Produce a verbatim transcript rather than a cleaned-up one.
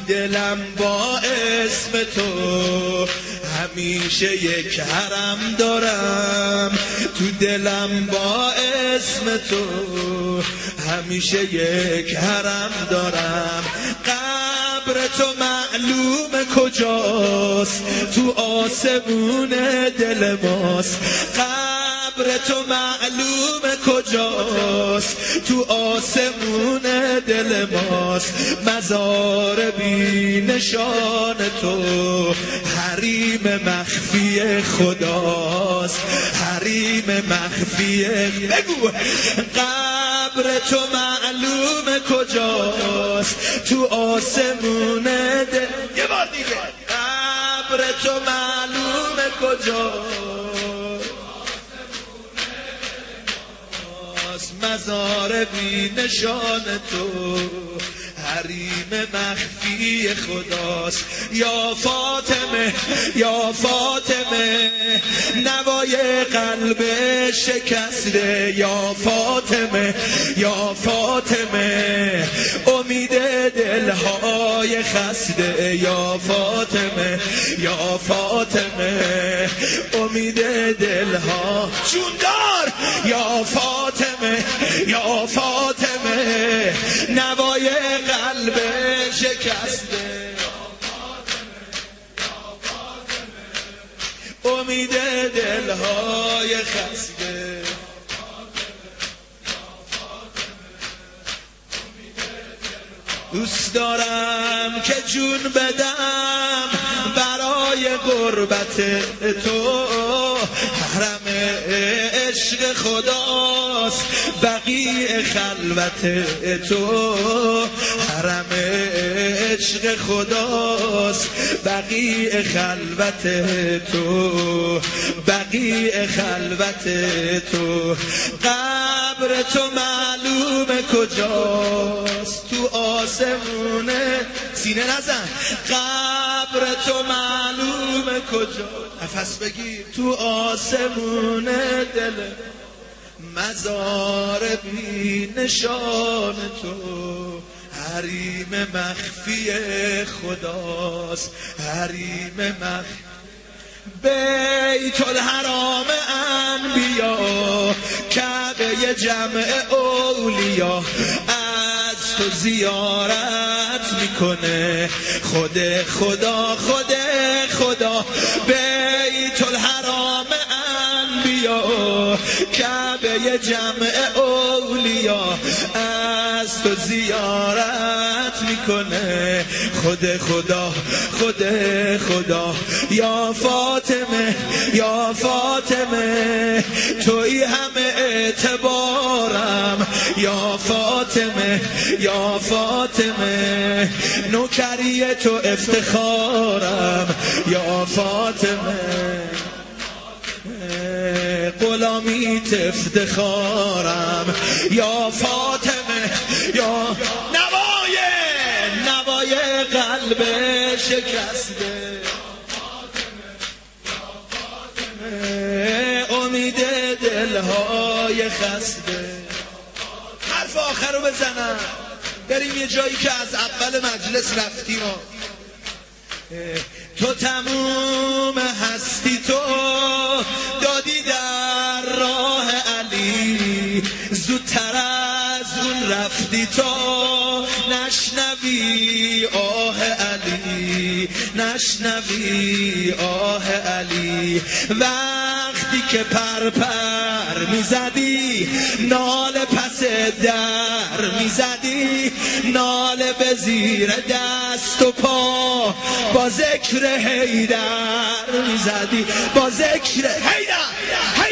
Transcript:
دلم با اسم تو همیشه یک حرم دارم، تو دلم با اسم تو همیشه یک حرم دارم. قبر تو معلوم کجاست، تو آسمون دل ماست. قبر تو معلوم کجاست، تو آسمون دل ماست. مزار بی نشان تو حریم مخفی خداست، حریم مخفی. بگو قبر تو معلوم کجاست، تو آسمون دل. یه بار دیگه قبر تو معلوم کجاست، مزار بی نشان تو حریم مخفی خداست. یا فاطمه یا فاطمه نوای قلب شکسته، یا فاطمه یا فاطمه امید دلهای خسته، یا فاطمه یا فاطمه امید دلها جوندار. یا فاطمه یا فاطمه نوای قلب شکسته، امید دلهای خسته. دوست دارم که جون بدم برای قربت تو، حرم عشق خداست بقیع خلوت تو، حرم عشق خداست بقیع خلوت تو، بقیع خلوت تو. قبر تو معلوم کجاست، تو آسمونه. سینه نزن. قبر تو معلوم کجا، نفس بگیر. تو آسمون دل مزار بی نشان تو حریم مخفی خداست، حریم مخفی. بیت الحرام انبیا کعبه جمع اولیا از تو زیارت میکنه خود خدا، خود خدا. بیت الحرام انبیا کعبه جمع اولیا از تو زیارت میکنه خود خدا، خود خدا. یا فاطمه یا فاطمه توی همه اعتبارم، یا فاطمه یا فاطمه نوکری تو افتخارم، یا فاطمه غلامیت افتخارم، یا فاطمه یا نوای نوای قلب شکسته، امید دلهای خسته. حرف آخر رو بزنم بریم یه جایی که از اول مجلس رفتیم. تو تموم هستی تو دادی در راه علی، زودتر از اون رفتی تو نشنوی آه علی، نشنوی آه علی. وقتی که پر پر میزدی ناله پس در میزدی، ناله به زیر دست و پا با ذکر حیدر میزدی، با ذکر حیدر